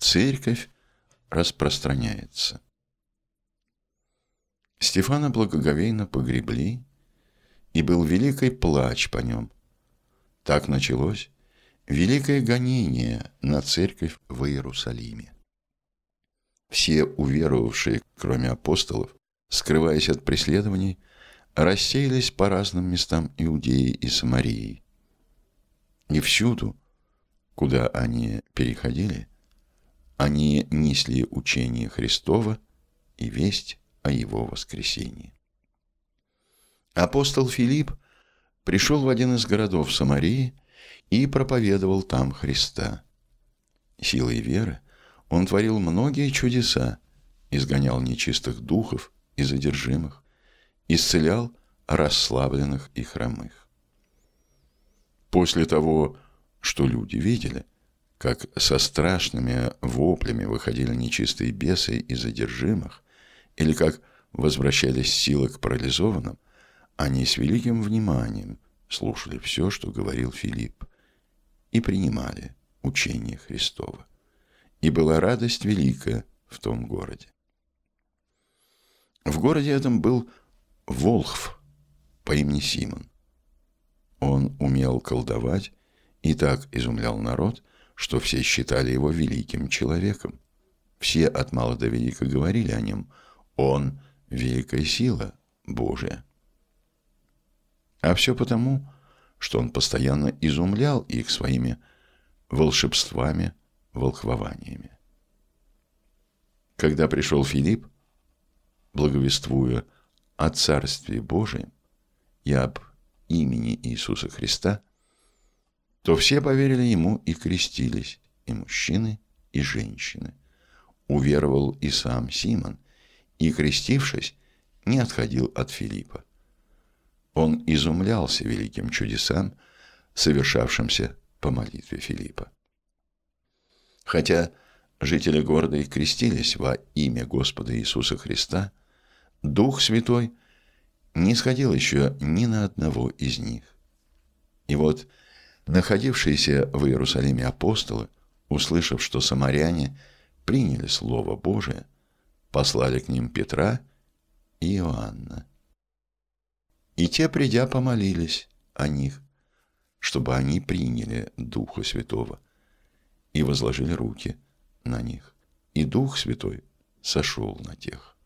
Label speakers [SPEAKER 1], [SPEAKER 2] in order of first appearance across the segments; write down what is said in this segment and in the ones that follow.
[SPEAKER 1] церковь распространяется. Стефана благоговейно погребли, и был великий плач по нем. Так началось великое гонение на церковь в Иерусалиме. Все уверовавшие, кроме апостолов, скрываясь от преследований, рассеялись по разным местам Иудеи и Самарии. И всюду, куда они переходили, они несли учение Христово и весть о Его воскресении. Апостол Филипп пришел в один из городов Самарии и проповедовал там Христа. Силой веры он творил многие чудеса, изгонял нечистых духов и задержимых, исцелял расслабленных и хромых. После того, что люди видели, как со страшными воплями выходили нечистые бесы из задержимых, или как возвращались силы к парализованным, они с великим вниманием слушали все, что говорил Филипп, и принимали учение Христово. И была радость великая в том городе. В городе этом был волхв по имени Симон. Он умел колдовать и так изумлял народ, что все считали его великим человеком. Все от мала до велика говорили о нем: он – великая сила Божия. А все потому, что он постоянно изумлял их своими волшебствами, волхвованиями. Когда пришел Филипп, благовествуя о Царстве Божием и об имени Иисуса Христа, то все поверили ему и крестились, и мужчины, и женщины. Уверовал и сам Симон, и, крестившись, не отходил от Филиппа. Он изумлялся великим чудесам, совершавшимся по молитве Филиппа. Хотя жители города и крестились во имя Господа Иисуса Христа, Дух Святой не сходил еще ни на одного из них. И вот находившиеся в Иерусалиме апостолы, услышав, что самаряне приняли Слово Божие, послали к ним Петра и Иоанна. И те, придя, помолились о них, чтобы они приняли Духа Святого, и возложили руки на них, и Дух Святой сошел на тех.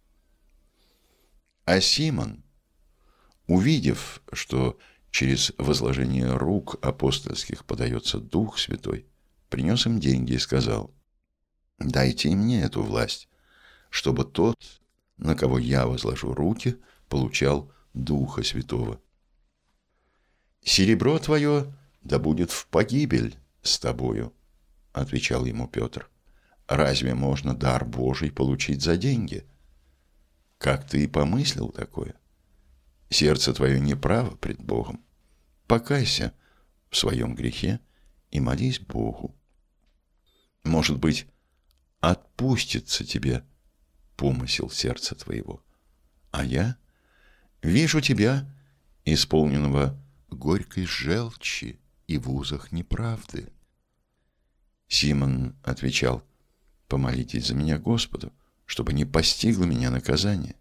[SPEAKER 1] А Симон, увидев, что через возложение рук апостольских подается Дух Святой, принес им деньги и сказал: «Дайте и мне эту власть, чтобы тот, на кого я возложу руки, получал Духа Святого. Серебро твое да будет в погибель с тобою», — отвечал ему Петр. «Разве можно дар Божий получить за деньги? Как ты и помыслил такое? Сердце твое неправо пред Богом. Покайся в своем грехе и молись Богу. Может быть, отпустится тебе помысел сердца твоего. А я вижу тебя, исполненного горькой желчи и в узах неправды». Симон отвечал: «Помолитесь за меня Господу, чтобы не постигло меня наказание».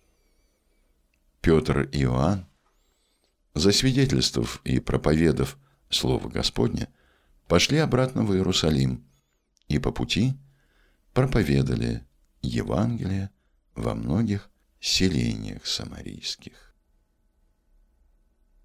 [SPEAKER 1] Петр и Иоанн, засвидетельствовав и проповедав Слово Господне, пошли обратно в Иерусалим и по пути проповедали Евангелие во многих селениях самарийских.